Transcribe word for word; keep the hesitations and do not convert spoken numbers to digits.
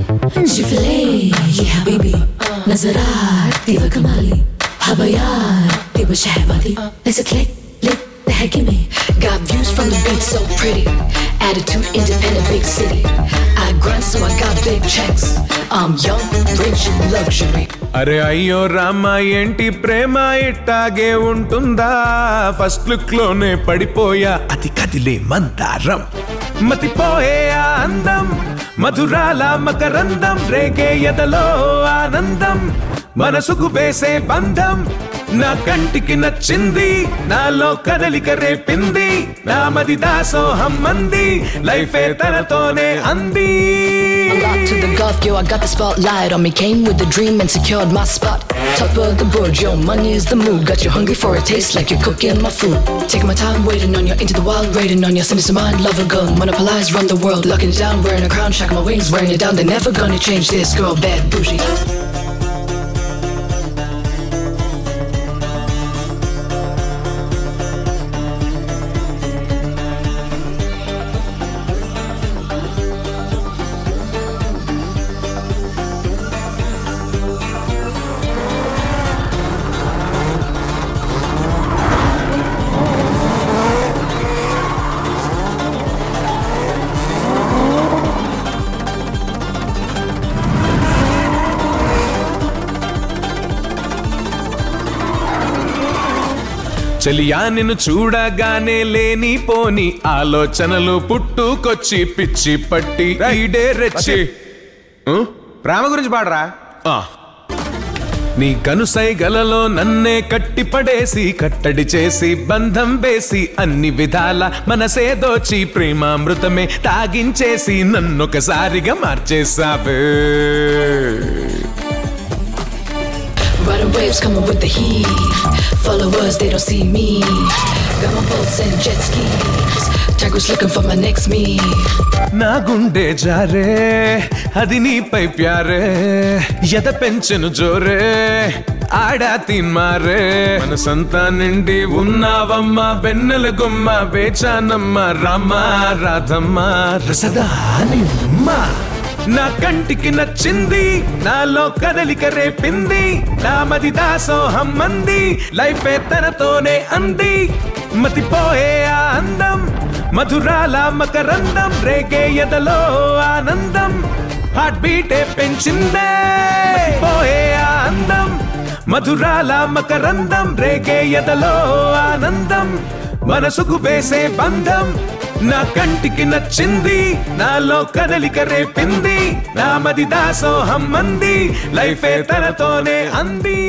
شوفلي يا حبيبي نظرات تبقى كمالي حبايات تبقى شهباتي ليست لك لك تحكمي. Got views from the beach so pretty, attitude independent big city. I grind so I got big checks. I'm young, rich, luxury. అరే అయ్యో రామా ఏంటి ప్రేమ ఇట్టాగే ఉంటుందా, first look లోనే పడిపోయా అది కదిలే మందారం, మతిపోయే ఆ అందం మధురాల మకరందం, రేగే ఎదలో ఆనందం మనసుకు వేసే బంధం, నా కంటికి నచ్చింది నాలో కదలిక రేపింది, నా మది దాసోహం మంది లైఫే తనతోనే అంది. Unlocked to the golf, yo, I got the spotlight on me. Came with the dream and secured my spot. Top of the board, yo, money is the mood. Got you hungry for a taste like you're cooking my food. Taking my time, waiting on you, into the wild, raiding on you. Send it to mind, love a girl, monopolize, run the world. Locking it down, wearing a crown, shacking my wings, wearing it down. They're never gonna change this girl, bad bougie. చలియా నిన్ను చూడగానే లేని పోని ఆలోచనలు పుట్టుకొచ్చి పిచ్చి పట్టి రైడే రెచ్చి. ప్రేమ గురించి పాడరా. నీ కనుసైగలలో నన్నే కట్టి పడేసి కట్టడి చేసి బంధం వేసి అన్ని విధాల మనసే దోచి ప్రేమామృతమే తాగించేసి నన్నొకసారిగా మార్చేసావే. Riding waves coming with the heat, followers they don't see me. Got my boats and jet skis, tigers looking for my next meal. నా గుండె జారే అది నీపై ప్యారే, ఎద పెంచెను జోరే ఆడా తీన్మారే, మనసంతా నిండి ఉన్నావమ్మా వెన్నెల గుమ్మ వేచానమ్మ రామ రాధమ్మ రసదానిమ్మ, నా కంటికి నచ్చింది నాలో కదలిక రేపింది, నా మది దాసోహం మంది లైఫే తనతోనే అంది, మతిపోయే ఆ అందం మధురాల మకరందం, రేగే ఎదలో ఆనందం హార్ట్ బీటే పెంచిందే, పోయే ఆ అందం మధురాల మకరందం, రేగే ఎదలో ఆనందం మనసుకు వేసే బంధం, నా కంటికి నచ్చింది నాలో కదలిక రేపింది, నా మది దాసోహం మంది లైఫే తనతోనే అంది.